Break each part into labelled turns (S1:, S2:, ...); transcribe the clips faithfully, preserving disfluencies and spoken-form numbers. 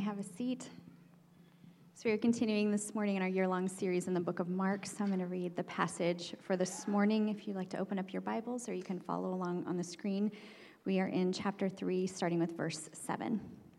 S1: have a seat. So we are continuing this morning in our year-long series in the book of Mark. So I'm going to read the passage for this morning. If you'd like to open up your Bibles, or you can follow along on the screen. We are in chapter three, starting with verse seven.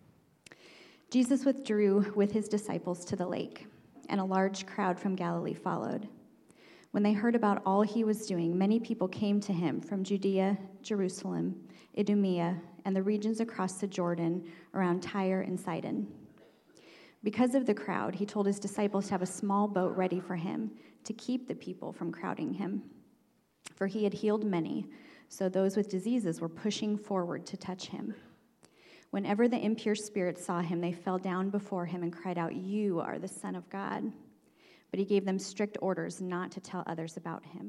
S1: Jesus withdrew with his disciples to the lake, and a large crowd from Galilee followed. When they heard about all he was doing, many people came to him from Judea, Jerusalem, Idumea, and the regions across the Jordan around Tyre and Sidon. Because of the crowd, he told his disciples to have a small boat ready for him to keep the people from crowding him. For he had healed many, so those with diseases were pushing forward to touch him. Whenever the impure spirits saw him, they fell down before him and cried out, "You are the Son of God." But he gave them strict orders not to tell others about him.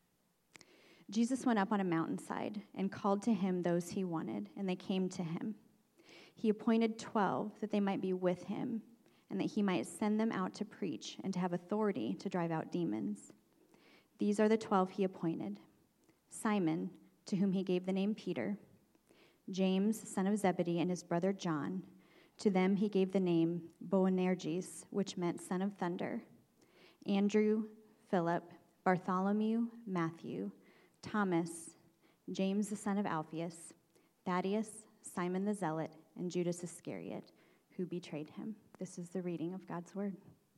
S1: Jesus went up on a mountainside and called to him those he wanted, and they came to him. He appointed twelve that they might be with him, and that he might send them out to preach and to have authority to drive out demons. These are the twelve he appointed: Simon, to whom he gave the name Peter; James, son of Zebedee, and his brother John. To them he gave the name Boanerges, which meant son of thunder; Andrew, Philip, Bartholomew, Matthew, Thomas, James the son of Alphaeus, Thaddeus, Simon the Zealot, and Judas Iscariot, who betrayed him. This is the reading of God's word.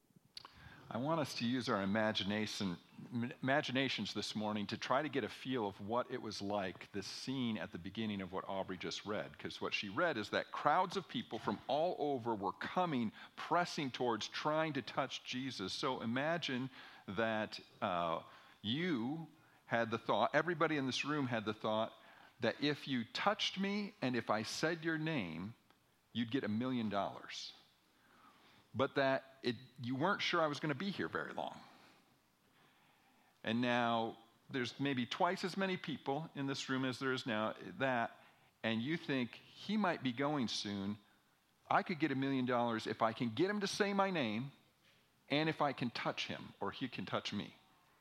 S2: I want us to use our imagination, imaginations this morning to try to get a feel of what it was like, this scene at the beginning of what Aubrey just read. Because what she read is that crowds of people from all over were coming, pressing towards, trying to touch Jesus. So imagine that uh, you had the thought, everybody in this room had the thought, that if you touched me and if I said your name, you'd get a million dollars. But that it, you weren't sure I was going to be here very long. And now there's maybe twice as many people in this room as there is now, that, and you think he might be going soon. I could get a million dollars if I can get him to say my name and if I can touch him or he can touch me.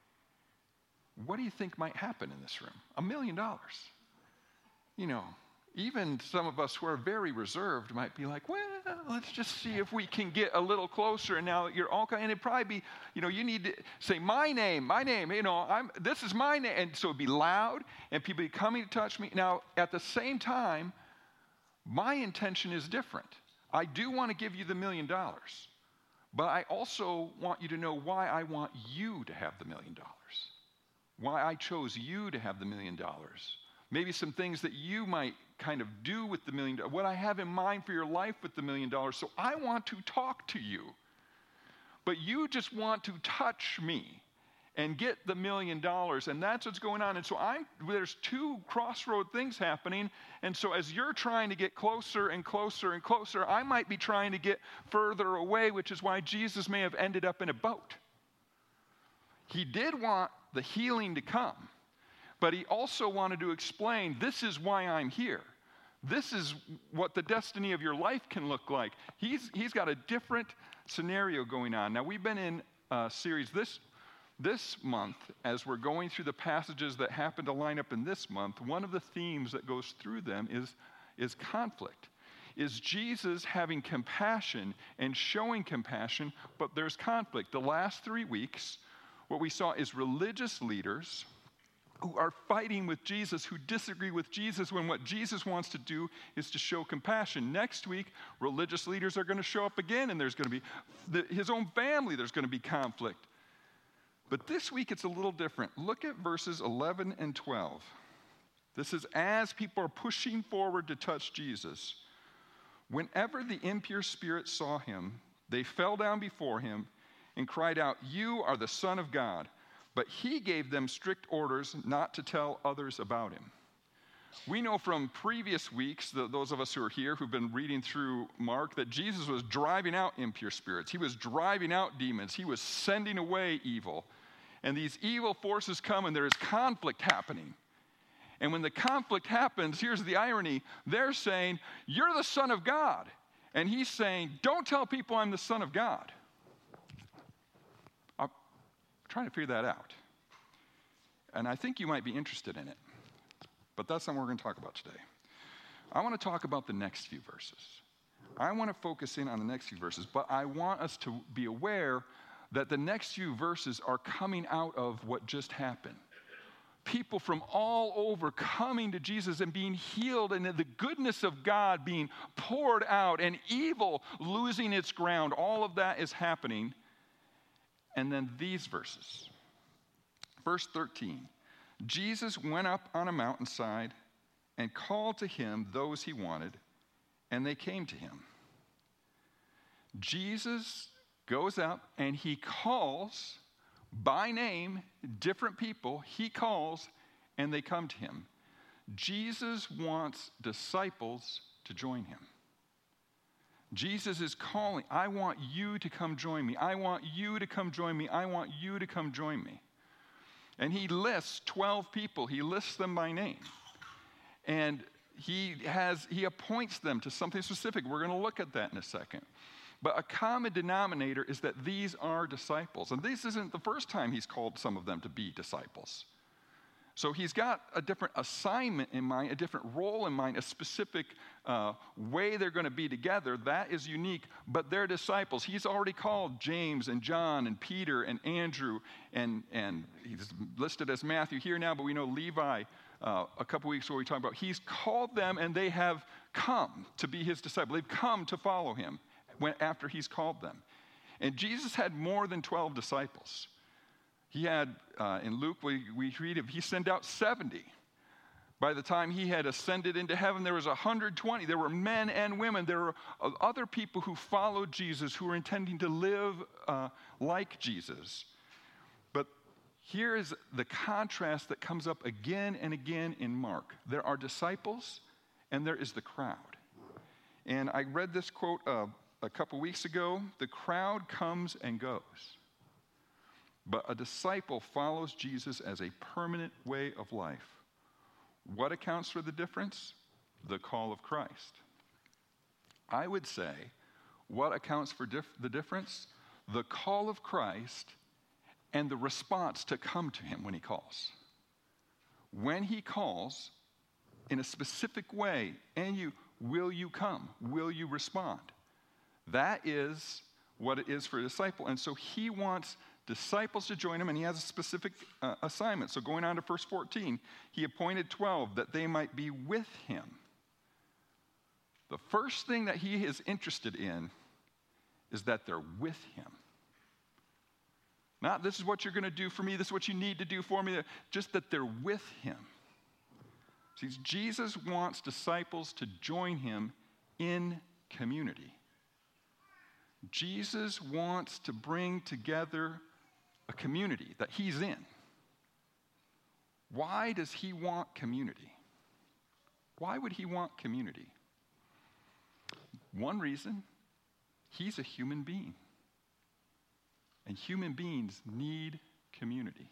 S2: What do you think might happen in this room? A million dollars. You know, even some of us who are very reserved might be like, well, let's just see if we can get a little closer. And now you're all, and it'd probably be, you know, you need to say my name, my name, you know, I'm, this is my name. And so it'd be loud and people be coming to touch me. Now, at the same time, my intention is different. I do want to give you the million dollars, but I also want you to know why I want you to have the million dollars. Why I chose you to have the million dollars. Maybe some things that you might kind of do with the million dollars. What I have in mind for your life with the million dollars. So I want to talk to you. But you just want to touch me and get the million dollars. And that's what's going on. And so I'm, there's two crossroad things happening. And so as you're trying to get closer and closer and closer, I might be trying to get further away, which is why Jesus may have ended up in a boat. He did want the healing to come, but he also wanted to explain, this is why I'm here. This is what the destiny of your life can look like. He's, he's got a different scenario going on. Now, we've been in a series this, this month, as we're going through the passages that happen to line up in this month. One of the themes that goes through them is, is conflict. Is Jesus having compassion and showing compassion, but there's conflict. The last three weeks, what we saw is religious leaders who are fighting with Jesus, who disagree with Jesus when what Jesus wants to do is to show compassion. Next week, religious leaders are going to show up again, and there's going to be the, his own family, there's going to be conflict. But this week, it's a little different. Look at verses eleven and twelve. This is as people are pushing forward to touch Jesus. Whenever the impure spirits saw him, they fell down before him and cried out, "You are the Son of God." But he gave them strict orders not to tell others about him. We know from previous weeks, the, those of us who are here who've been reading through Mark, that Jesus was driving out impure spirits. He was driving out demons. He was sending away evil. And these evil forces come and there is conflict happening. And when the conflict happens, here's the irony. They're saying, "You're the Son of God." And he's saying, "Don't tell people I'm the Son of God." Trying to figure that out. And I think you might be interested in it. But that's not what we're going to talk about today. I want to talk about the next few verses. I want to focus in on the next few verses, but I want us to be aware that the next few verses are coming out of what just happened. People from all over coming to Jesus and being healed, and the goodness of God being poured out, and evil losing its ground. All of that is happening. And then these verses. Verse thirteen. Jesus went up on a mountainside and called to him those he wanted, and they came to him. Jesus goes up and he calls by name different people. He calls and they come to him. Jesus wants disciples to join him. Jesus is calling. I want you to come join me. I want you to come join me. I want you to come join me. And he lists twelve people. He lists them by name. And he has he appoints them to something specific. We're going to look at that in a second. But a common denominator is that these are disciples. And this isn't the first time he's called some of them to be disciples. So he's got a different assignment in mind, a different role in mind, a specific uh, way they're going to be together. That is unique, but they're disciples. He's already called James and John and Peter and Andrew, and, and he's listed as Matthew here now, but we know Levi uh, a couple weeks ago we talked about. He's called them, and they have come to be his disciples. They've come to follow him when, after he's called them. And Jesus had more than twelve disciples. He had, uh, in Luke, we, we read of, he sent out seventy. By the time he had ascended into heaven, there was one hundred twenty. There were men and women. There were other people who followed Jesus, who were intending to live uh, like Jesus. But here is the contrast that comes up again and again in Mark. There are disciples, and there is the crowd. And I read this quote uh, a couple weeks ago. The crowd comes and goes. But a disciple follows Jesus as a permanent way of life. What accounts for the difference? The call of Christ. I would say, what accounts for dif- the difference? The call of Christ and the response to come to him when he calls. When he calls in a specific way, and you, will you come? Will you respond? That is what it is for a disciple. And so he wants disciples to join him, and he has a specific uh, assignment. So going on to verse fourteen, he appointed twelve that they might be with him. The first thing that he is interested in is that they're with him. Not this is what you're going to do for me, this is what you need to do for me, just that they're with him. See, Jesus wants disciples to join him in community. Jesus wants to bring together a community that he's in. Why does he want community? Why would he want community? One reason, he's a human being. And human beings need community.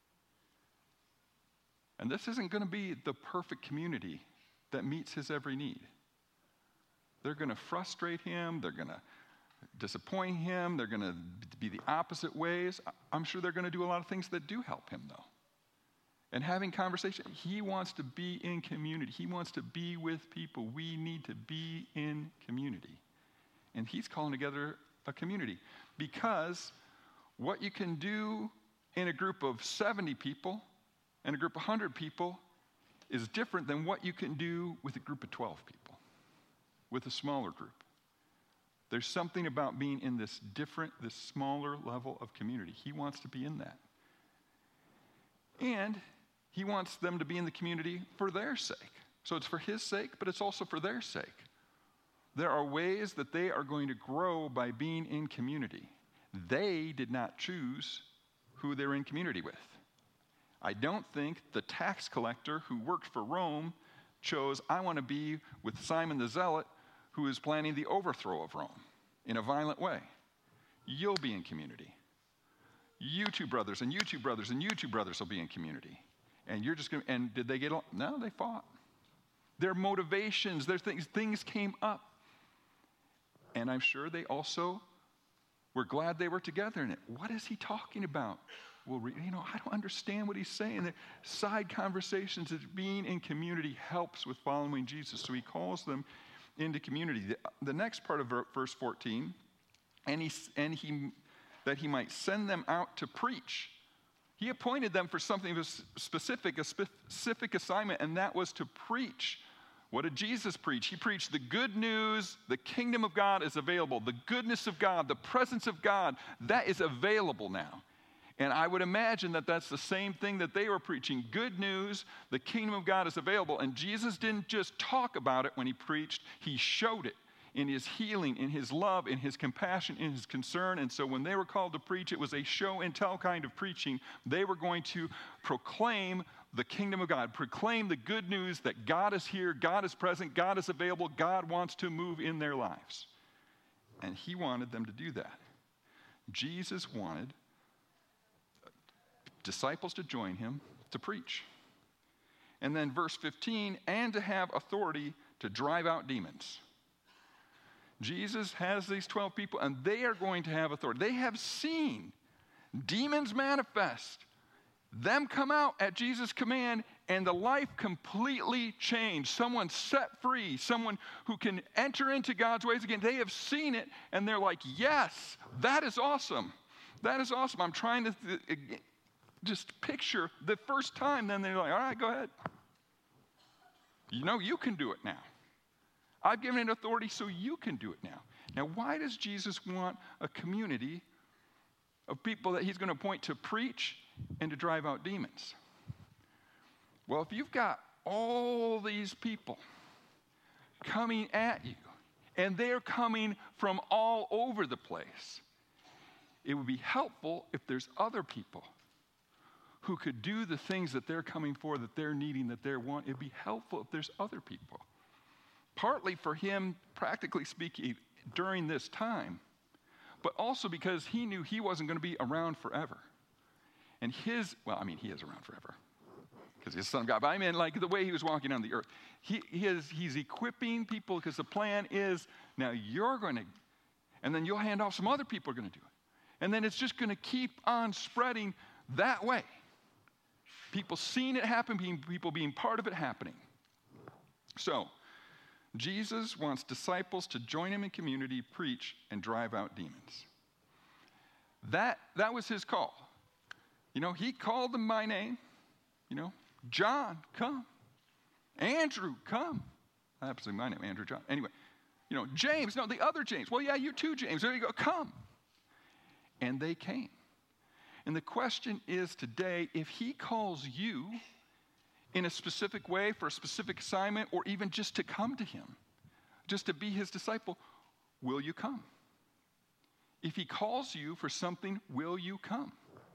S2: And this isn't going to be the perfect community that meets his every need. They're going to frustrate him, they're going to disappoint him, they're going to be the opposite ways. I'm sure they're going to do a lot of things that do help him, though. And having conversation, he wants to be in community. He wants to be with people. We need to be in community. And he's calling together a community. Because what you can do in a group of seventy people and a group of one hundred people is different than what you can do with a group of twelve people, with a smaller group. There's something about being in this different, this smaller level of community. He wants to be in that. And he wants them to be in the community for their sake. So it's for his sake, but it's also for their sake. There are ways that they are going to grow by being in community. They did not choose who they're in community with. I don't think the tax collector who worked for Rome chose, I want to be with Simon the Zealot, who is planning the overthrow of Rome in a violent way. You'll be in community. You two brothers and you two brothers and you two brothers will be in community. And you're just going to, and did they get along? No, they fought. Their motivations, their things, things came up. And I'm sure they also were glad they were together in it. What is he talking about? Well, you know, I don't understand what he's saying. The side conversations of being in community helps with following Jesus. So he calls them into community. The, the next part of verse fourteen, and he, and he, that he might send them out to preach. He appointed them for something specific, a specific assignment, and that was to preach. What did Jesus preach? He preached the good news. The kingdom of God is available. The goodness of God, the presence of God, that is available now. And I would imagine that that's the same thing that they were preaching. Good news, the kingdom of God is available. And Jesus didn't just talk about it when he preached. He showed it in his healing, in his love, in his compassion, in his concern. And so when they were called to preach, it was a show and tell kind of preaching. They were going to proclaim the kingdom of God, proclaim the good news that God is here, God is present, God is available, God wants to move in their lives. And he wanted them to do that. Jesus wanted disciples to join him to preach. And then verse fifteen, and to have authority to drive out demons. Jesus has these twelve people, and they are going to have authority. They have seen demons manifest, them come out at Jesus' command, and the life completely changed. Someone set free, someone who can enter into God's ways again. They have seen it, and they're like, yes, that is awesome. That is awesome. I'm trying to th- just picture the first time, then they're like, all right, go ahead. You know, you can do it now. I've given it authority, so you can do it now. Now, why does Jesus want a community of people that he's going to appoint to preach and to drive out demons? Well, if you've got all these people coming at you, and they're coming from all over the place, it would be helpful if there's other people who could do the things that they're coming for, that they're needing, that they're wanting. It'd be helpful if there's other people. Partly for him, practically speaking, during this time, but also because he knew he wasn't going to be around forever. And his, well, I mean, he is around forever because he's the Son of God. But I mean, like the way he was walking on the earth, he, he is, he's equipping people because the plan is, now you're going to, and then you'll hand off, some other people are going to do it. And then it's just going to keep on spreading that way. People seeing it happen, being, people being part of it happening. So, Jesus wants disciples to join him in community, preach, and drive out demons. That, that was his call. You know, he called them by name. You know, John, come. Andrew, come. Absolutely my name, Andrew John. Anyway, you know, James, no, the other James. Well, yeah, you too, James. There you go, come. And they came. And the question is today, if he calls you in a specific way for a specific assignment, or even just to come to him, just to be his disciple, will you come? If he calls you for something, will you come?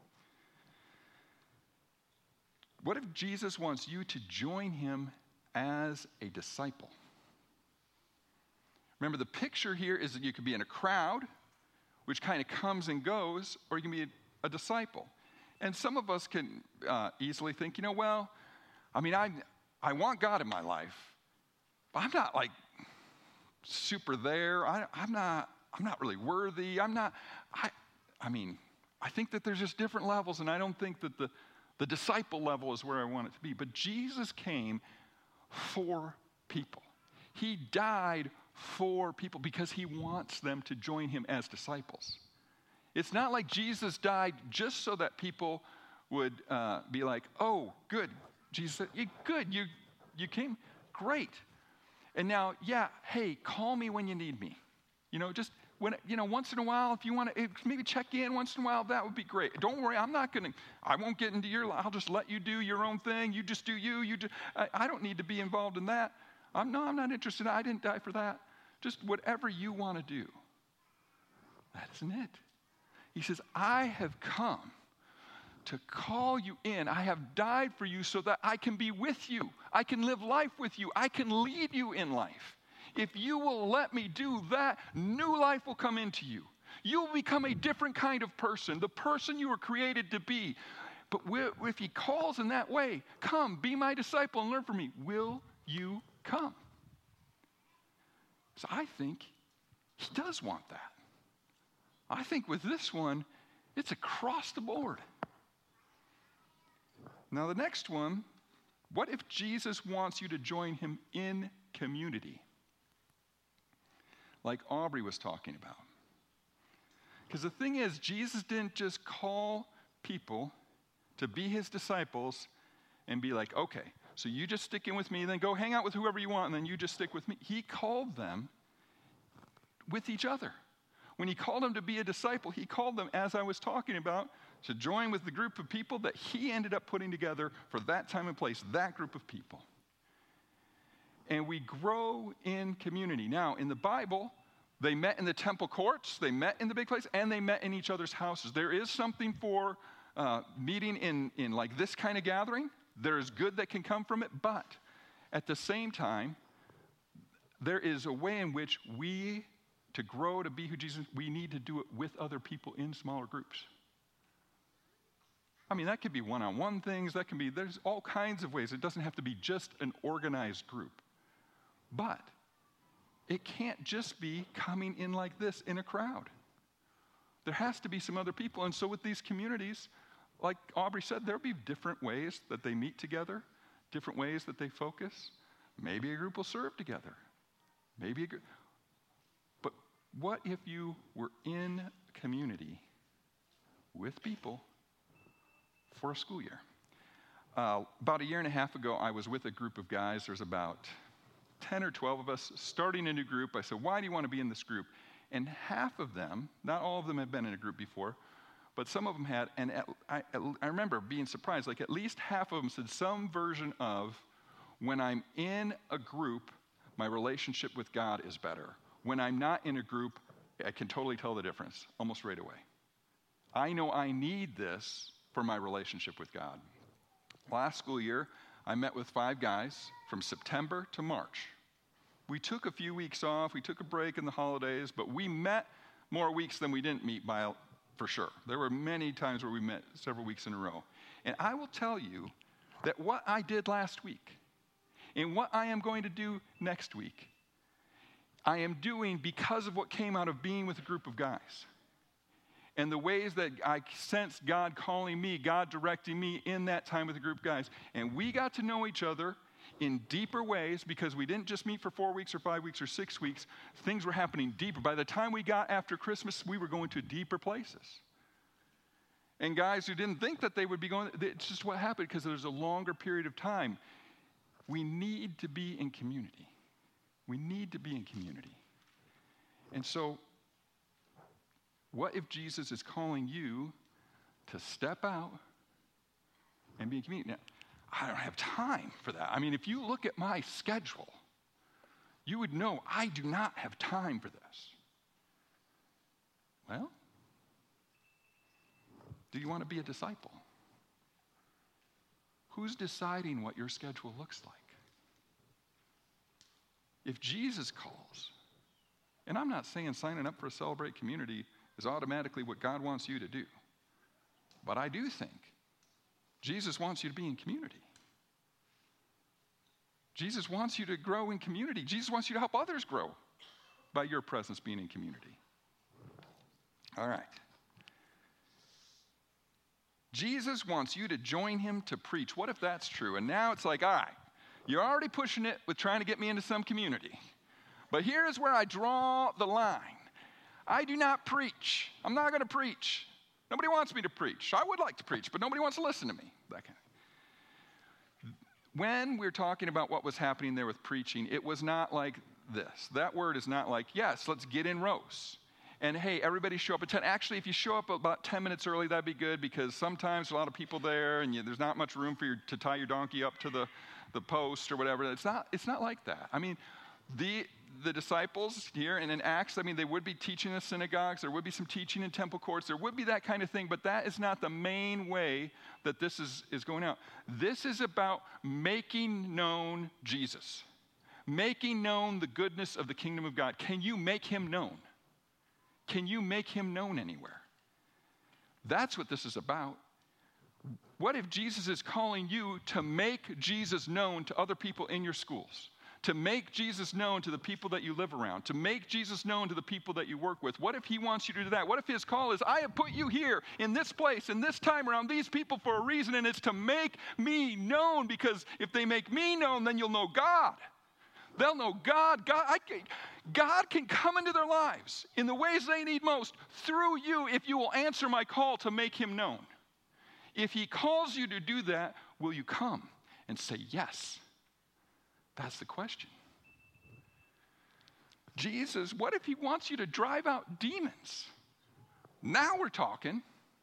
S2: What if Jesus wants you to join him as a disciple? Remember, the picture here is that you could be in a crowd, which kind of comes and goes, or you can be a, a disciple. And some of us can uh, easily think, you know, well, I mean, I I want God in my life, but I'm not like super there. I, I'm not I'm not really worthy. I'm not. I I mean, I think that there's just different levels, and I don't think that the the disciple level is where I want it to be. But Jesus came for people. He died for people because he wants them to join him as disciples. It's not like Jesus died just so that people would uh, be like, oh, good. Jesus said, yeah, good, you, you came, great. And now, yeah, hey, call me when you need me. You know, just, when you know, once in a while, if you want to maybe check in once in a while, that would be great. Don't worry, I'm not going to, I won't get into your life. I'll just let you do your own thing. You just do you. You do, I, I don't need to be involved in that. I'm, no, I'm not interested. I didn't die for that. Just whatever you want to do. That isn't it. He says, I have come to call you in. I have died for you so that I can be with you. I can live life with you. I can lead you in life. If you will let me do that, new life will come into you. You will become a different kind of person, the person you were created to be. But if he calls in that way, come, be my disciple and learn from me, will you come? So I think he does want that. I think with this one, it's across the board. Now, the next one, what if Jesus wants you to join him in community? like Aubrey was talking about. Because the thing is, Jesus didn't just call people to be his disciples and be like, okay, so you just stick in with me, then go hang out with whoever you want, and then you just stick with me. He called them with each other. When he called them to be a disciple, he called them, as I was talking about, to join with the group of people that he ended up putting together for that time and place, that group of people. And we grow in community. Now, in the Bible, they met in the temple courts, they met in the big place, and they met in each other's houses. There is something for uh, meeting in, in like this kind of gathering. There is good that can come from it, but at the same time, there is a way in which we, to grow to be who Jesus, we need to do it with other people in smaller groups. I mean, that could be one-on-one things, that can be, there's all kinds of ways. It doesn't have to be just an organized group. But it can't just be coming in like this in a crowd. There has to be some other people. And so with these communities, like Aubrey said, there'll be different ways that they meet together, different ways that they focus. Maybe a group will serve together. Maybe a group. But what if you were in community with people for a school year? Uh, about a year and a half ago, I was with a group of guys. There's about ten or twelve of us starting a new group. I said, why do you want to be in this group? And half of them, not all of them had been in a group before, but some of them had, and at, I, I remember being surprised, like at least half of them said some version of, when I'm in a group, my relationship with God is better. When I'm not in a group, I can totally tell the difference almost right away. I know I need this for my relationship with God. Last school year, I met with five guys from September to March. We took a few weeks off. We took a break in the holidays, but we met more weeks than we didn't meet by, for sure. There were many times where we met several weeks in a row. And I will tell you that what I did last week and what I am going to do next week, I am doing because of what came out of being with a group of guys. And the ways that I sensed God calling me, God directing me in that time with a group of guys. And we got to know each other in deeper ways because we didn't just meet for four weeks or five weeks or six weeks. Things were happening deeper. By the time we got after Christmas, we were going to deeper places. And guys who didn't think that they would be going, it's just what happened because there's a longer period of time. We need to be in community. We need to be in community. And so, what if Jesus is calling you to step out and be in community? Now, I don't have time for that. I mean, if you look at my schedule, you would know I do not have time for this. Well, do you want to be a disciple? Who's deciding what your schedule looks like? If Jesus calls, and I'm not saying signing up for a Celebrate community is automatically what God wants you to do, but I do think Jesus wants you to be in community. Jesus wants you to grow in community. Jesus wants you to help others grow by your presence being in community. All right. Jesus wants you to join him to preach. What if that's true? And now it's like, all right, you're already pushing it with trying to get me into some community. But here's where I draw the line. I do not preach. I'm not going to preach. Nobody wants me to preach. I would like to preach, but nobody wants to listen to me. That kind of. When we're talking about what was happening there with preaching, it was not like this. That word is not like, yes, let's get in rows. And hey, everybody show up at ten. Actually, if you show up about ten minutes early, that'd be good because sometimes a lot of people there and you, there's not much room for you to tie your donkey up to the, the post or whatever. It's not, it's not like that. I mean, the the disciples here and in Acts, I mean, they would be teaching in synagogues. There would be some teaching in temple courts. There would be that kind of thing, but that is not the main way that this is, is going out. This is about making known Jesus, making known the goodness of the kingdom of God. Can you make him known? Can you make him known anywhere? That's what this is about. What if Jesus is calling you to make Jesus known to other people in your schools? To make Jesus known to the people that you live around, to make Jesus known to the people that you work with? What if he wants you to do that? What if his call is, I have put you here in this place, in this time around these people for a reason, and it's to make me known, because if they make me known, then you'll know God. They'll know God. God, I, God can come into their lives in the ways they need most through you if you will answer my call to make him known. If he calls you to do that, will you come and say yes? That's the question. Jesus, what if he wants you to drive out demons? Now we're talking.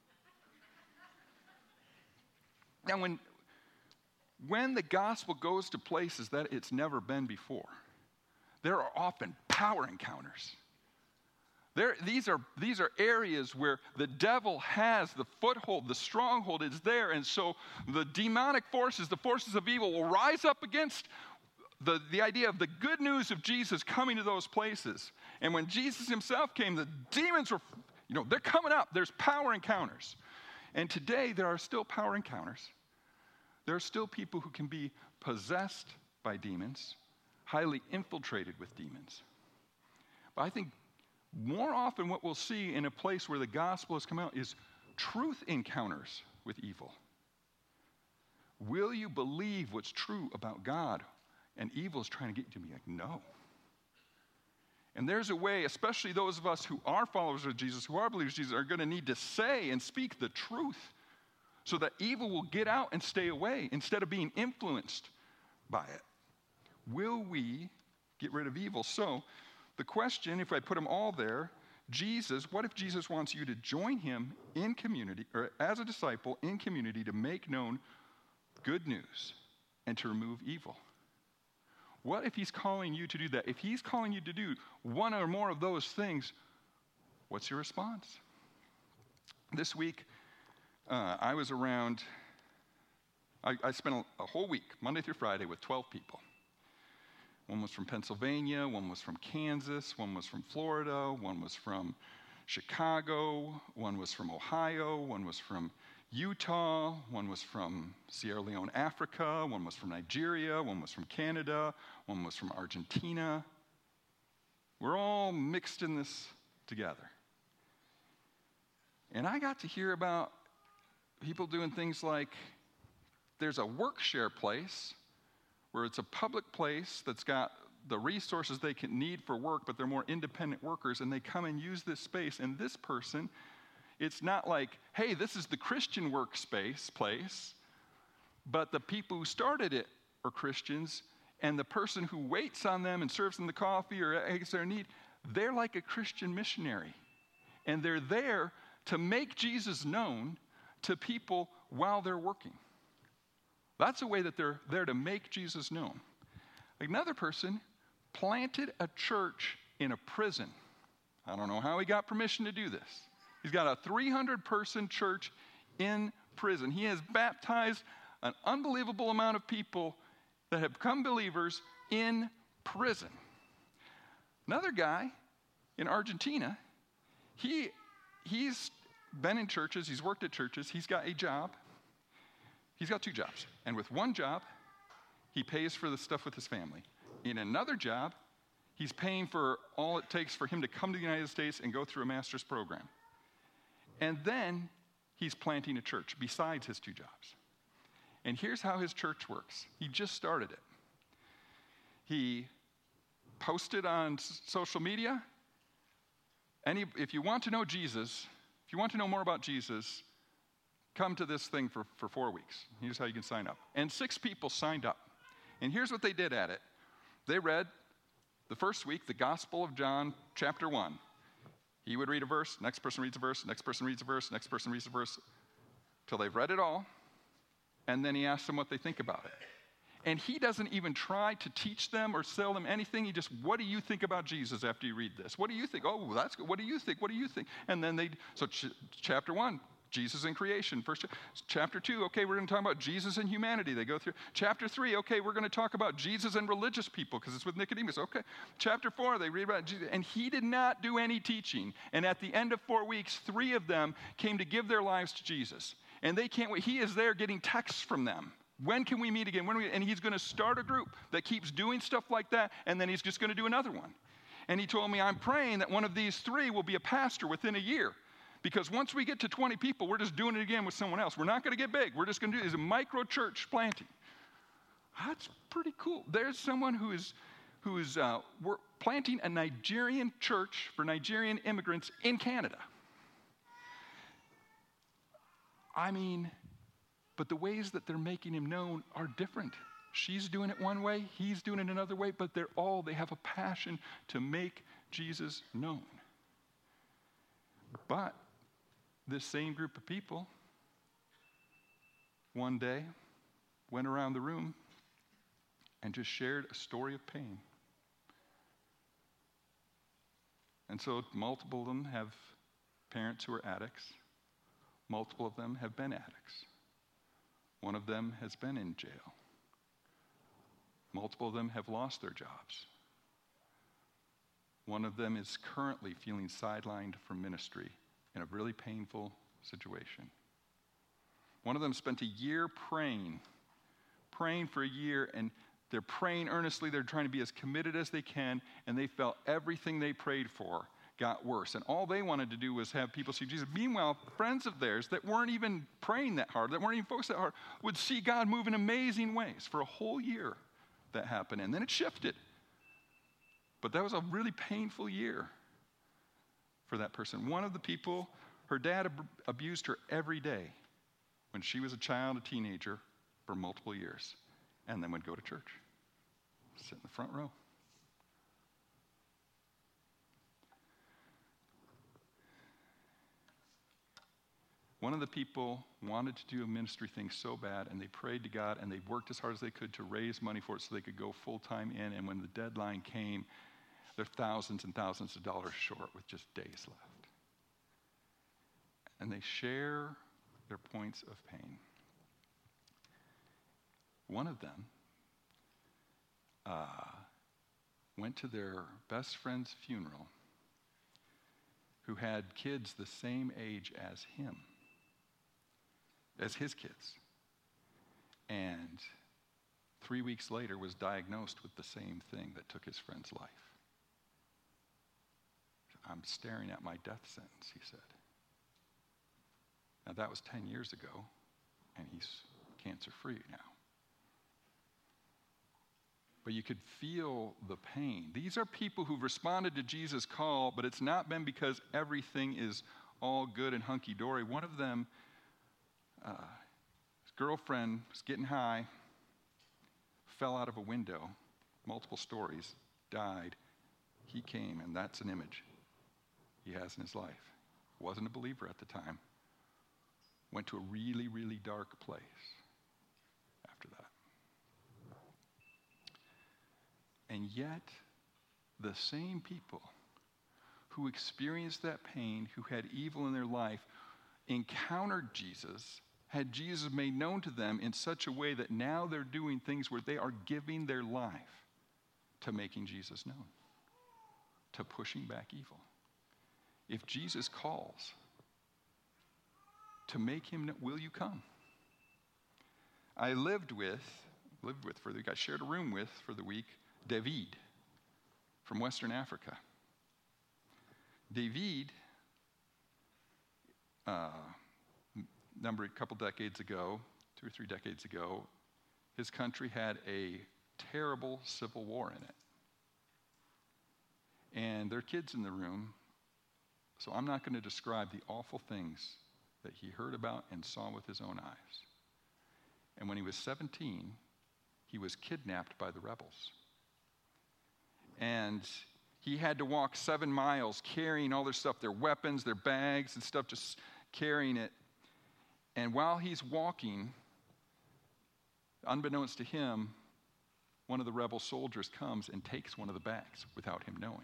S2: Now, when, when the gospel goes to places that it's never been before, there are often power encounters. There, these are, these are areas where the devil has the foothold, the stronghold is there, and so the demonic forces, the forces of evil will rise up against the, the idea of the good news of Jesus coming to those places. And when Jesus himself came, the demons were, you know, they're coming up. There's power encounters. And today there are still power encounters. There are still people who can be possessed by demons, highly infiltrated with demons. But I think more often what we'll see in a place where the gospel has come out is truth encounters with evil. Will you believe what's true about God? And evil is trying to get you to be like, no. And there's a way, especially those of us who are followers of Jesus, who are believers of Jesus, are going to need to say and speak the truth so that evil will get out and stay away instead of being influenced by it. Will we get rid of evil? So the question, if I put them all there, Jesus, what if Jesus wants you to join him in community, or as a disciple in community, to make known good news and to remove evil? What if he's calling you to do that? If he's calling you to do one or more of those things, what's your response? This week, uh, I was around, I, I spent a, a whole week, Monday through Friday, with twelve people. One was from Pennsylvania, one was from Kansas, one was from Florida, one was from Chicago, one was from Ohio, one was from Utah, one was from Sierra Leone, Africa, one was from Nigeria, one was from Canada, one was from Argentina. We're all mixed in this together. And I got to hear about people doing things like there's a work share place where it's a public place that's got the resources they can need for work, but they're more independent workers, and they come and use this space, and this person, it's not like, hey, this is the Christian workspace place, but the people who started it are Christians, and the person who waits on them and serves them the coffee or eggs their need, they're like a Christian missionary. And they're there to make Jesus known to people while they're working. That's a way that they're there to make Jesus known. Another person planted a church in a prison. I don't know how he got permission to do this. He's got a three hundred person church in prison. He has baptized an unbelievable amount of people that have become believers in prison. Another guy in Argentina, he, he's been in churches, he's worked at churches, he's got a job. He's got two jobs. And with one job, he pays for the stuff with his family. In another job, he's paying for all it takes for him to come to the United States and go through a master's program. And then he's planting a church besides his two jobs. And here's how his church works. He just started it. He posted on s- social media, any, if you want to know Jesus, if you want to know more about Jesus, come to this thing for, for four weeks. Here's how you can sign up. And six people signed up. And here's what they did at it. They read the first week, the Gospel of John, chapter one. He would read a verse, next person reads a verse, next person reads a verse, next person reads a verse, till they've read it all. And then he asks them what they think about it. And he doesn't even try to teach them or sell them anything. He just, what do you think about Jesus after you read this? What do you think? Oh, that's good. What do you think? What do you think? And then they, so ch- chapter one, Jesus in creation. First, chapter two, okay, we're going to talk about Jesus and humanity. They go through. Chapter three, okay, we're going to talk about Jesus and religious people because it's with Nicodemus. Okay. Chapter four, they read about Jesus. And he did not do any teaching. And at the end of four weeks, three of them came to give their lives to Jesus. And they can't wait. He is there getting texts from them. When can we meet again? When we, and he's going to start a group that keeps doing stuff like that, and then he's just going to do another one. And he told me, I'm praying that one of these three will be a pastor within a year. Because once we get to twenty people, we're just doing it again with someone else. We're not going to get big. We're just going to do this. A micro church planting. That's pretty cool. There's someone who is who's uh, we're planting a Nigerian church for Nigerian immigrants in Canada. I mean, but the ways that they're making him known are different. She's doing it one way, he's doing it another way, but they're all, they have a passion to make Jesus known. But this same group of people one day went around the room and just shared a story of pain. And so multiple of them have parents who are addicts. Multiple of them have been addicts. One of them has been in jail. Multiple of them have lost their jobs. One of them is currently feeling sidelined from ministry in a really painful situation. One of them spent a year praying, praying for a year, and they're praying earnestly. They're trying to be as committed as they can, and they felt everything they prayed for got worse. And all they wanted to do was have people see Jesus. Meanwhile, friends of theirs that weren't even praying that hard, that weren't even focused that hard, would see God move in amazing ways. For a whole year that happened, and then it shifted. But that was a really painful year for that person. One of the people, her dad ab- abused her every day when she was a child, a teenager, for multiple years, and then would go to church, sit in the front row. One of the people wanted to do a ministry thing so bad, and they prayed to God, and they worked as hard as they could to raise money for it so they could go full-time in, and when the deadline came, they're thousands and thousands of dollars short with just days left. And they share their points of pain. One of them uh, went to their best friend's funeral who had kids the same age as him. as his kids. And three weeks later was diagnosed with the same thing that took his friend's life. I'm staring at my death sentence, he said. Now that was ten years ago, and he's cancer-free now. But you could feel the pain. These are people who've responded to Jesus' call, but it's not been because everything is all good and hunky-dory. One of them, uh, his girlfriend was getting high, fell out of a window, multiple stories, died. He came, and that's an image he has in his life. Wasn't a believer at the time. Went to a really, really dark place after that. And yet, the same people who experienced that pain, who had evil in their life, encountered Jesus, had Jesus made known to them in such a way that now they're doing things where they are giving their life to making Jesus known, to pushing back evil. If Jesus calls to make him know, will you come? I lived with, lived with for the week, I shared a room with for the week, David from Western Africa. David, uh, number a couple decades ago, two or three decades ago, his country had a terrible civil war in it. And there are kids in the room, so I'm not going to describe the awful things that he heard about and saw with his own eyes. And when he was seventeen, he was kidnapped by the rebels. And he had to walk seven miles carrying all their stuff, their weapons, their bags and stuff, just carrying it. And while he's walking, unbeknownst to him, one of the rebel soldiers comes and takes one of the bags without him knowing.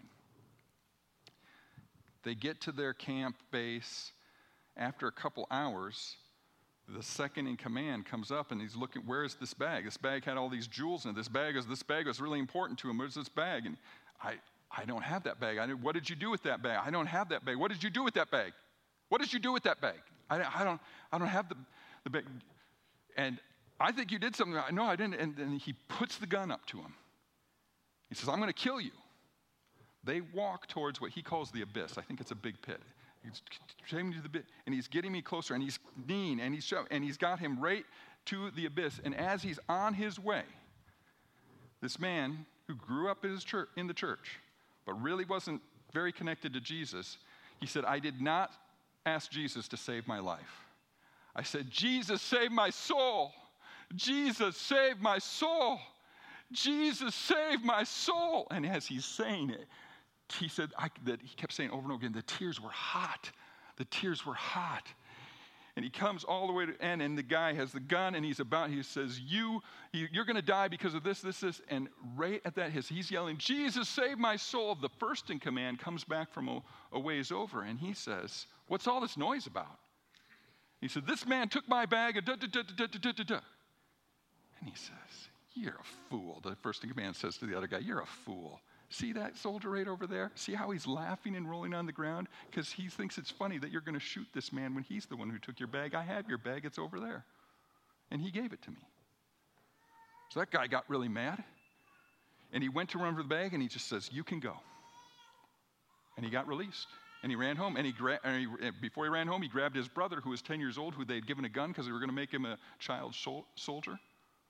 S2: They get to their camp base. After a couple hours, the second in command comes up and he's looking, where's this bag? This bag had all these jewels in it. This bag was, this bag was really important to him. Where's this bag? And I, I don't have that bag. I, what did you do with that bag? I don't have that bag. What did you do with that bag? What did you do with that bag? I, I don't, I don't have the, the bag. And I think you did something. No, I didn't. And then he puts the gun up to him. He says, I'm going to kill you. They walk towards what he calls the abyss. I think it's a big pit. He's taking me to the bit, and he's getting me closer, and he's kneeing, and he's shoving, and he's got him right to the abyss. And as he's on his way, this man who grew up in, his church, in the church, but really wasn't very connected to Jesus, he said, I did not ask Jesus to save my life. I said, Jesus, save my soul. Jesus, save my soul. Jesus, save my soul. And as he's saying it, he said, I, that he kept saying over and over again, the tears were hot. The tears were hot. And he comes all the way to the end, and the guy has the gun, and he's about, he says, you, you're going to die because of this, this, this. And right at that, his, he's yelling, Jesus, save my soul. The first in command comes back from a, a ways over, and he says, what's all this noise about? He said, this man took my bag, and da, da, da, da, da, da, da, da. And he says, you're a fool. The first in command says to the other guy, you're a fool. See that soldier right over there? See how he's laughing and rolling on the ground? Because he thinks it's funny that you're going to shoot this man when he's the one who took your bag. I have your bag. It's over there. And he gave it to me. So that guy got really mad. And he went to run for the bag, and he just says, you can go. And he got released. And he ran home. And, he, gra- and he before he ran home, he grabbed his brother, who was ten years old, who they had given a gun because they were going to make him a child sol- soldier.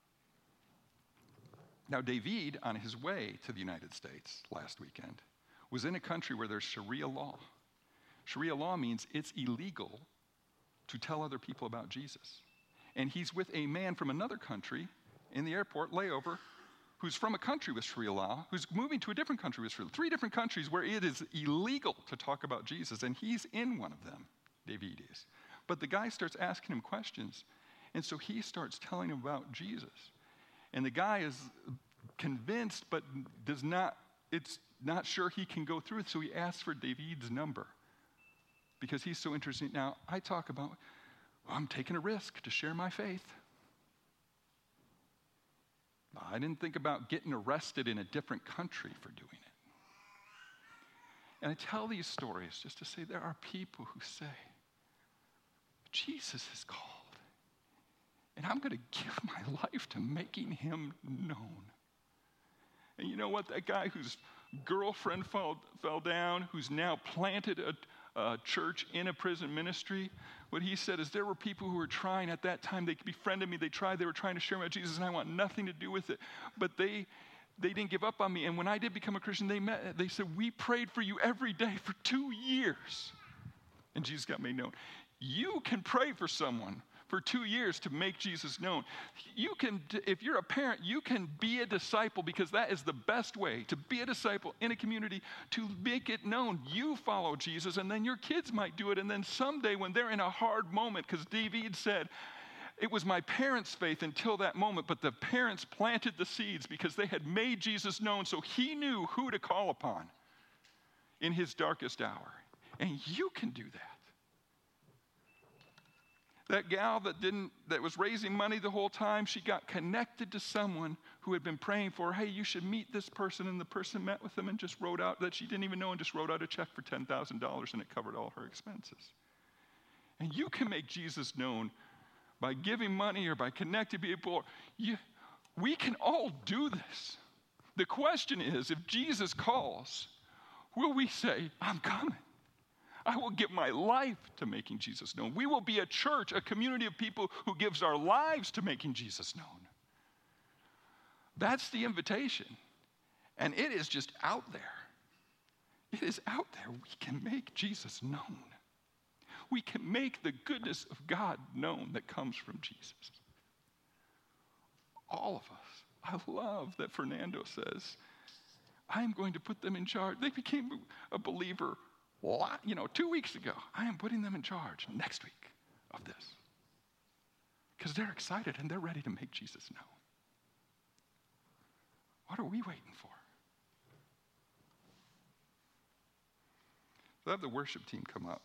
S2: Now, David, on his way to the United States last weekend, was in a country where there's Sharia law. Sharia law means it's illegal to tell other people about Jesus. And he's with a man from another country in the airport layover who's from a country with Sharia law, who's moving to a different country with Sharia law. Three different countries where it is illegal to talk about Jesus, and he's in one of them, David is. But the guy starts asking him questions, and so he starts telling him about Jesus. And the guy is convinced, but does not, it's not sure he can go through it, so he asks for David's number because he's so interested. Now, I talk about, well, I'm taking a risk to share my faith. I didn't think about getting arrested in a different country for doing it. And I tell these stories just to say there are people who say, Jesus is called. And I'm going to give my life to making him known. And you know what? That guy whose girlfriend fell, fell down, who's now planted a, a church in a prison ministry, what he said is there were people who were trying at that time. They befriended me. They tried. They were trying to share about Jesus, and I want nothing to do with it. But they they didn't give up on me. And when I did become a Christian, they met. They said, we prayed for you every day for two years. And Jesus got made known. You can pray for someone for two years to make Jesus known. You can, if you're a parent, you can be a disciple because that is the best way to be a disciple in a community, to make it known you follow Jesus, and then your kids might do it. And then someday when they're in a hard moment, because David said, it was my parents' faith until that moment, but the parents planted the seeds because they had made Jesus known, so he knew who to call upon in his darkest hour. And you can do that. That gal that didn't, that was raising money the whole time, she got connected to someone who had been praying for her. Hey, you should meet this person. And the person met with them and just wrote out, that she didn't even know, and just wrote out a check for ten thousand dollars, and it covered all her expenses. And you can make Jesus known by giving money or by connecting people. You, we can all do this. The question is, if Jesus calls, will we say, I'm coming? I will give my life to making Jesus known. We will be a church, a community of people who gives our lives to making Jesus known. That's the invitation. And it is just out there. It is out there. We can make Jesus known. We can make the goodness of God known that comes from Jesus. All of us. I love that Fernando says, I'm going to put them in charge. They became a believer you know, two weeks ago. I am putting them in charge next week of this. Because they're excited and they're ready to make Jesus known. What are we waiting for? So have the worship team come up.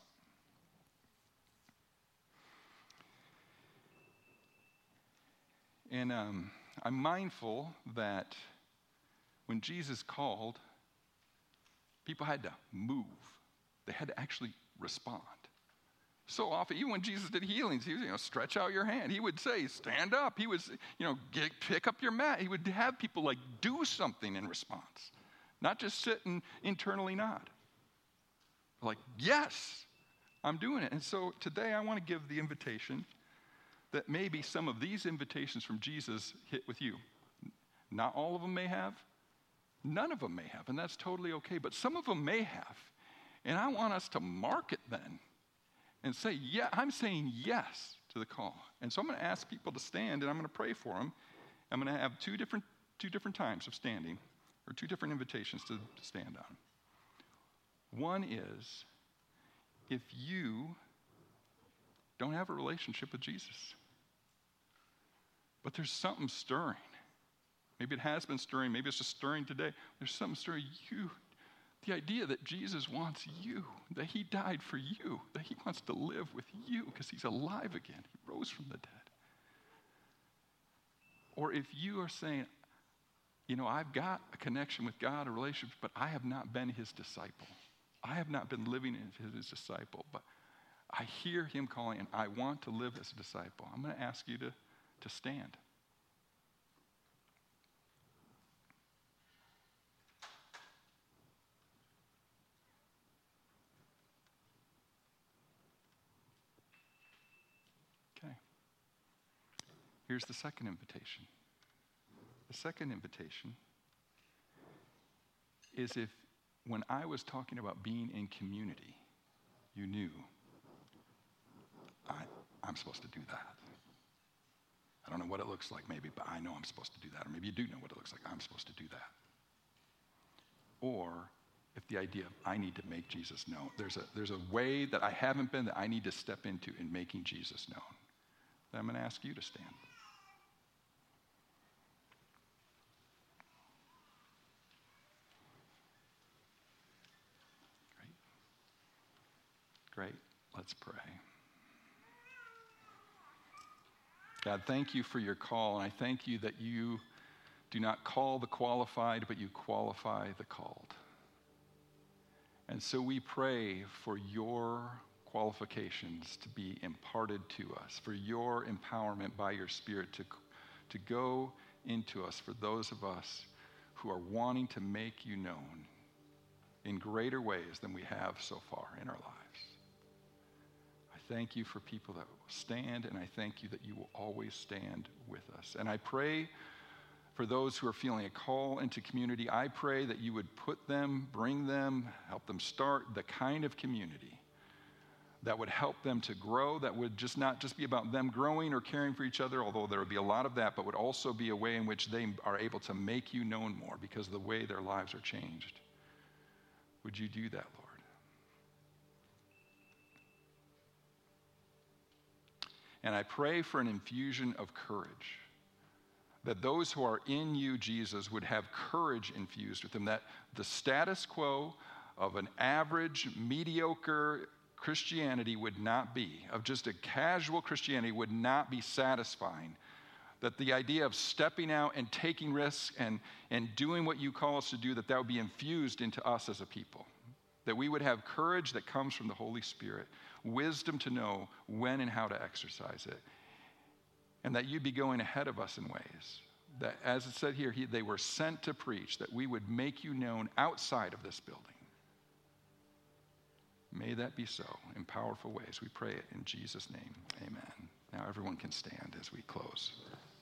S2: And um, I'm mindful that when Jesus called, people had to move. They had to actually respond. So often, even when Jesus did healings, he would, you know, stretch out your hand. He would say, stand up. He would, you know, get, pick up your mat. He would have people like do something in response, not just sit and internally nod. Like, yes, I'm doing it. And so today I want to give the invitation that maybe some of these invitations from Jesus hit with you. Not all of them may have,
S3: None of them may have, and that's totally okay, but some of them may have. And I want us to mark it then and say, yeah, I'm saying yes to the call. And so I'm going to ask people to stand, and I'm going to pray for them. I'm going to have two different, two different times of standing, or two different invitations to, to stand on. One is, if you don't have a relationship with Jesus, but there's something stirring. Maybe it has been stirring. Maybe it's just stirring today. There's something stirring you. The idea that Jesus wants you, that he died for you, that he wants to live with you because he's alive again. He rose from the dead. Or if you are saying, you know, I've got a connection with God, a relationship, but I have not been his disciple. I have not been living as his disciple, but I hear him calling and I want to live as a disciple. I'm going to ask you to, to stand. Okay. Here's the second invitation. The second invitation is if when I was talking about being in community, you knew I, I'm supposed to do that. I don't know what it looks like maybe, but I know I'm supposed to do that. Or maybe you do know what it looks like. I'm supposed to do that. Or if the idea of I need to make Jesus known. There's a, there's a way that I haven't been that I need to step into in making Jesus known. Then I'm going to ask you to stand. Great. Let's pray. God, thank you for your call, and I thank you that you do not call the qualified, but you qualify the called. And so we pray for your qualifications to be imparted to us, for your empowerment by your Spirit to, to go into us, for those of us who are wanting to make you known in greater ways than we have so far in our lives. I thank you for people that will stand, and I thank you that you will always stand with us. And I pray for those who are feeling a call into community, I pray that you would put them, bring them, help them start the kind of community that would help them to grow, that would just not just be about them growing or caring for each other, although there would be a lot of that, but would also be a way in which they are able to make you known more because of the way their lives are changed. Would you do that, Lord? And I pray for an infusion of courage, that those who are in you, Jesus, would have courage infused with them, that the status quo of an average, mediocre Christianity would not be, of just a casual Christianity would not be satisfying, that the idea of stepping out and taking risks and, and doing what you call us to do, that that would be infused into us as a people, that we would have courage that comes from the Holy Spirit, wisdom to know when and how to exercise it, and that you'd be going ahead of us in ways that, as it said here, he, they were sent to preach, that we would make you known outside of this building. May that be so in powerful ways. We pray it in Jesus' name. Amen. Now everyone can stand as we close.